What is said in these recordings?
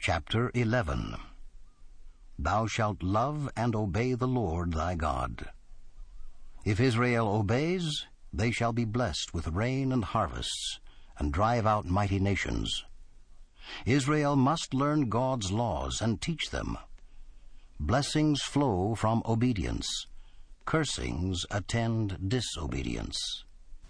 Chapter 11. Thou shalt love and obey the Lord thy God. If Israel obeys, they shall be blessed with rain and harvests, and drive out mighty nations. Israel must learn God's laws and teach them. Blessings flow from obedience. Cursings attend disobedience.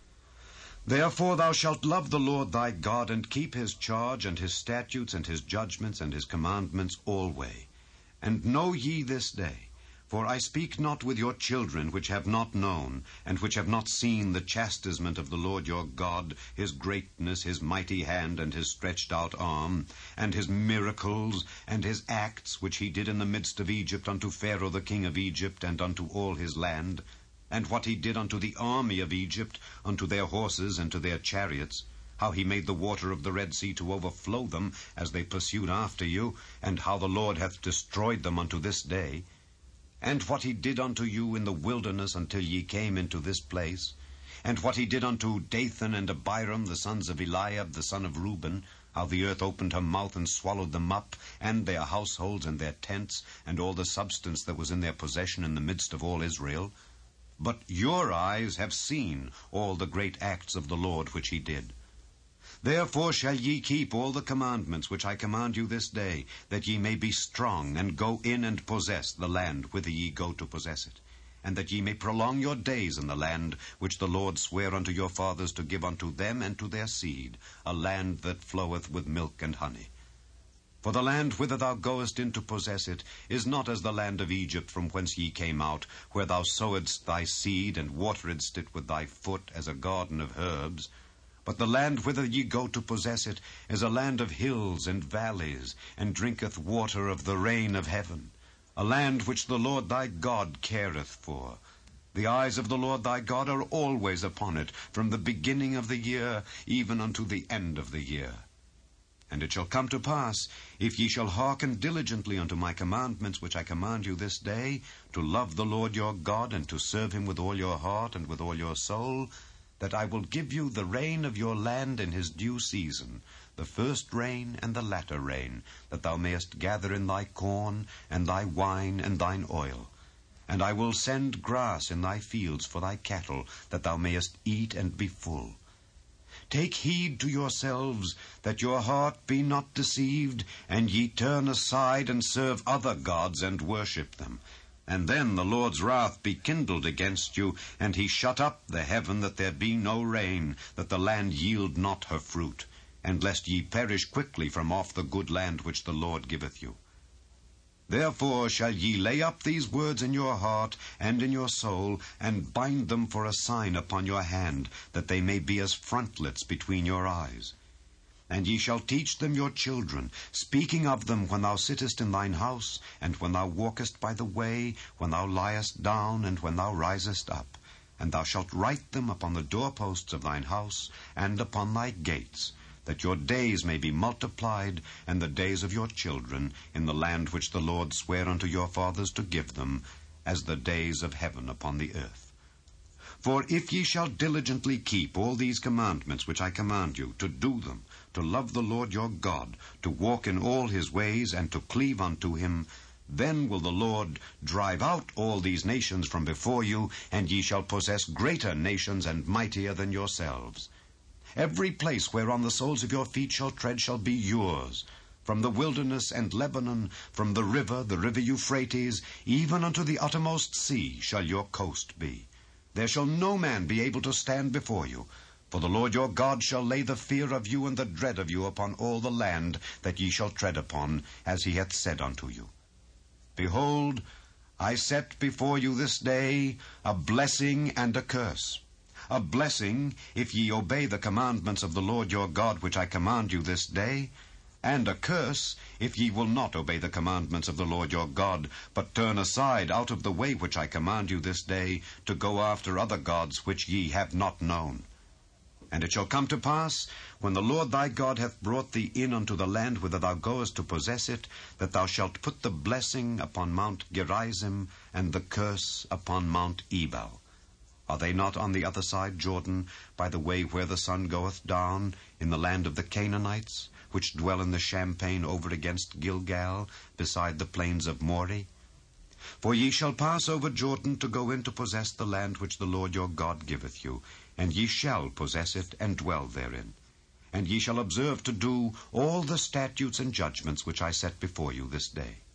Therefore thou shalt love the Lord thy God, and keep his charge, and his statutes, and his judgments, and his commandments alway. And know ye this day, for I speak not with your children which have not known, and which have not seen the chastisement of the Lord your God, his greatness, his mighty hand, and his stretched out arm, and his miracles, and his acts which he did in the midst of Egypt unto Pharaoh the king of Egypt, and unto all his land, and what he did unto the army of Egypt, unto their horses and to their chariots, how he made the water of the Red Sea to overflow them as they pursued after you, and how the Lord hath destroyed them unto this day, and what he did unto you in the wilderness until ye came into this place, and what he did unto Dathan and Abiram, the sons of Eliab, the son of Reuben, how the earth opened her mouth and swallowed them up, and their households and their tents, and all the substance that was in their possession in the midst of all Israel. But your eyes have seen all the great acts of the Lord which he did. Therefore shall ye keep all the commandments which I command you this day, that ye may be strong, and go in and possess the land whither ye go to possess it, and that ye may prolong your days in the land which the Lord sware unto your fathers to give unto them and to their seed, a land that floweth with milk and honey. For the land whither thou goest in to possess it is not as the land of Egypt from whence ye came out, where thou sowedst thy seed, and wateredst it with thy foot as a garden of herbs. But the land whither ye go to possess it is a land of hills and valleys, and drinketh water of the rain of heaven, a land which the Lord thy God careth for. The eyes of the Lord thy God are always upon it, from the beginning of the year even unto the end of the year. And it shall come to pass, if ye shall hearken diligently unto my commandments which I command you this day, to love the Lord your God, and to serve him with all your heart and with all your soul, that I will give you the rain of your land in his due season, the first rain and the latter rain, that thou mayest gather in thy corn, and thy wine, and thine oil. And I will send grass in thy fields for thy cattle, that thou mayest eat and be full. Take heed to yourselves, that your heart be not deceived, and ye turn aside and serve other gods and worship them. And then the Lord's wrath be kindled against you, and he shut up the heaven, that there be no rain, that the land yield not her fruit, and lest ye perish quickly from off the good land which the Lord giveth you. Therefore shall ye lay up these words in your heart and in your soul, and bind them for a sign upon your hand, that they may be as frontlets between your eyes. And ye shall teach them your children, speaking of them when thou sittest in thine house, and when thou walkest by the way, when thou liest down, and when thou risest up. And thou shalt write them upon the doorposts of thine house, and upon thy gates, that your days may be multiplied, and the days of your children, in the land which the Lord sware unto your fathers to give them, as the days of heaven upon the earth. For if ye shall diligently keep all these commandments which I command you, to do them, to love the Lord your God, to walk in all his ways, and to cleave unto him, then will the Lord drive out all these nations from before you, and ye shall possess greater nations and mightier than yourselves. Every place whereon the soles of your feet shall tread shall be yours. From the wilderness and Lebanon, from the river Euphrates, even unto the uttermost sea shall your coast be. There shall no man be able to stand before you. For the Lord your God shall lay the fear of you and the dread of you upon all the land that ye shall tread upon, as he hath said unto you. Behold, I set before you this day a blessing and a curse. A blessing, if ye obey the commandments of the Lord your God which I command you this day, and a curse, if ye will not obey the commandments of the Lord your God, but turn aside out of the way which I command you this day, to go after other gods which ye have not known. And it shall come to pass, when the Lord thy God hath brought thee in unto the land whither thou goest to possess it, that thou shalt put the blessing upon Mount Gerizim, and the curse upon Mount Ebal. Are they not on the other side Jordan, by the way where the sun goeth down, in the land of the Canaanites? which dwell in the champaign over against Gilgal, beside the plains of Moreh? For ye shall pass over Jordan to go in to possess the land which the Lord your God giveth you, and ye shall possess it and dwell therein. And ye shall observe to do all the statutes and judgments which I set before you this day.